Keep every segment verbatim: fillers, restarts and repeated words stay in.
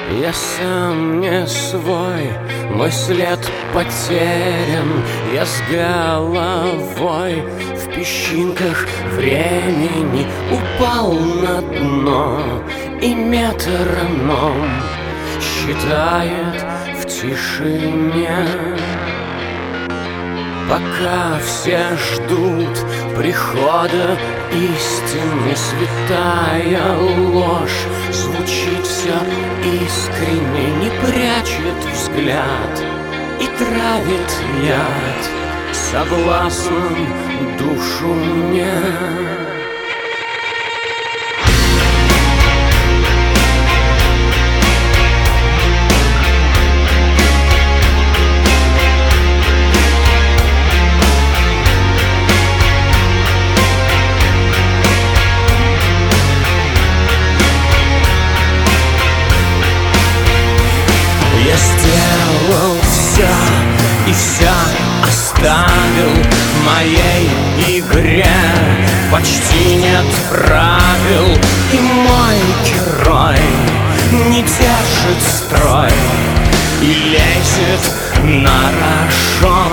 Я сам не свой, мой след потерян. Я с головой в песчинках времени упал на дно, и метроном считает в тишине. Пока все ждут прихода истины, святая ложь звучит все искренне, не прячет взгляд и травит яд соблазном душу мне. Я сделал все и все оставил в моей игре. Почти нет правил, и мой герой не держит строй и лезет на рожон.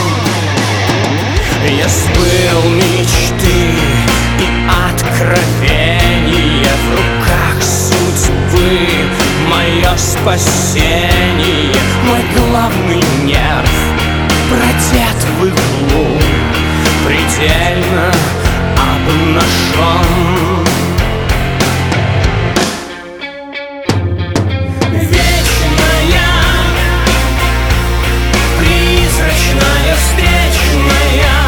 Я сбыл мечты и откровения, в руках судьбы мое спасение. Мой главный нерв продет в иглу, предельно обнажен. Вечная, призрачная, встречная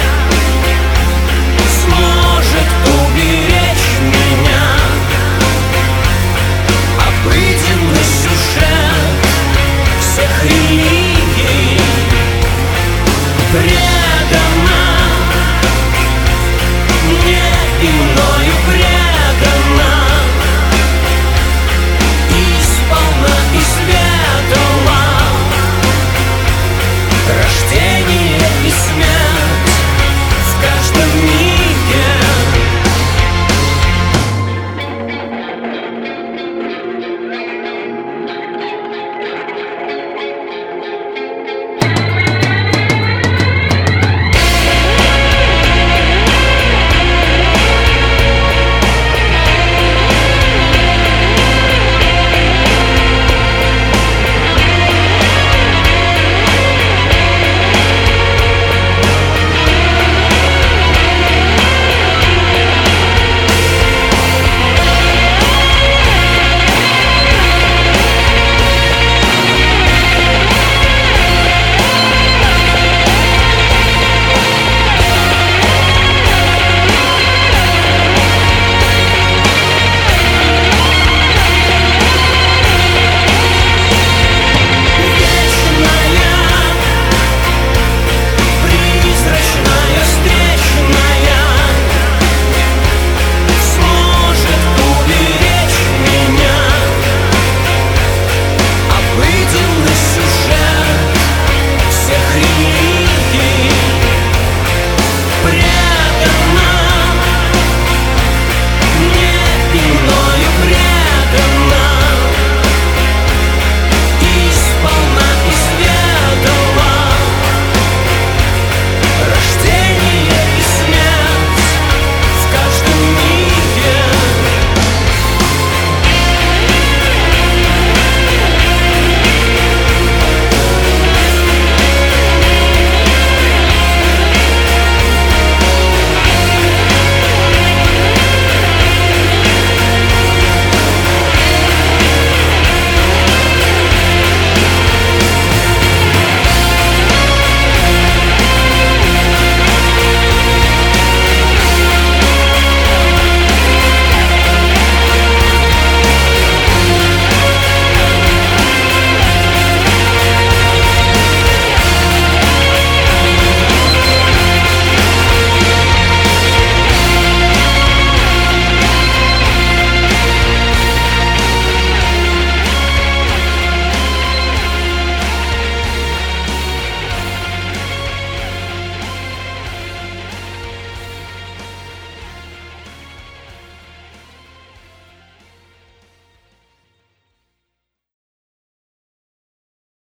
сможет уберечь меня. Обыденный сюжет всех религий.